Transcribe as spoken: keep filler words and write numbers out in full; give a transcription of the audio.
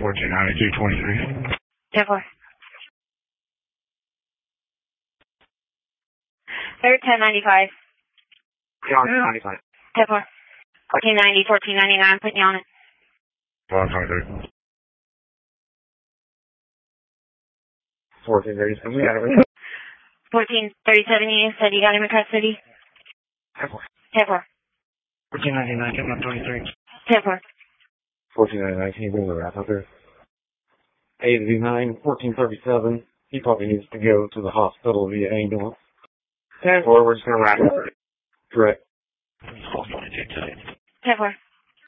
fourteen ninety-two twenty-three. ten four. thirteen ninety-five. ninety-five. ten four. fourteen ninety, fourteen ninety-nine, putting you on it. one twenty-three. fourteen thirty-seven. fourteen thirty-seven, you said you got him in custody? ten four. ten four. fourteen ninety-nine, one twenty-three. ten four. fourteen ninety-nine, can you bring the wrap up there? eighty-nine, fourteen thirty-seven. He probably needs to go to the hospital via ambulance. ten four, we're just going to wrap it. Correct. ten four.